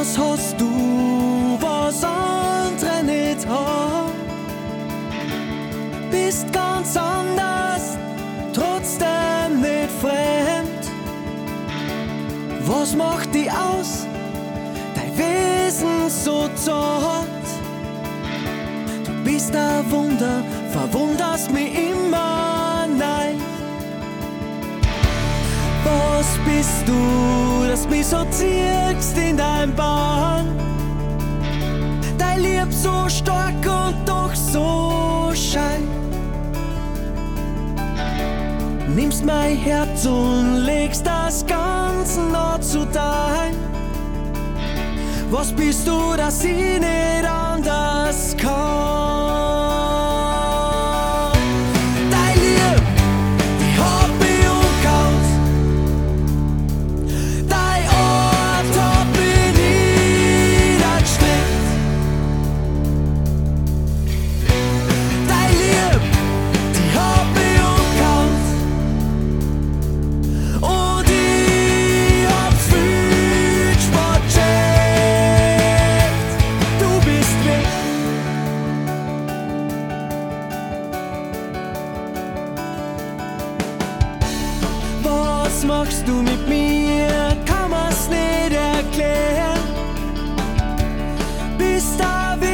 Was hast du, was andere nicht haben? Bist ganz anders, trotzdem nicht fremd. Was macht dich aus, dein Wesen so zart? Du bist ein Wunder, verwunderst mich immer neu. Was bist du, dass mich so ziehst in dein Bahn? Dein Lieb so stark und doch so schein. Nimmst mein Herz und legst das Ganze noch zu dein. Was bist du, dass ich nicht anders kann? Dein Lieb, die hat mich umgehauen. Dein Ort hat mich niedergestreckt. Dein Lieb, die hat mich umgehauen. Und ich hab viel Sport checkt. Du bist weg. Was machst du mit mir? Kann man's nicht erklären. Bist da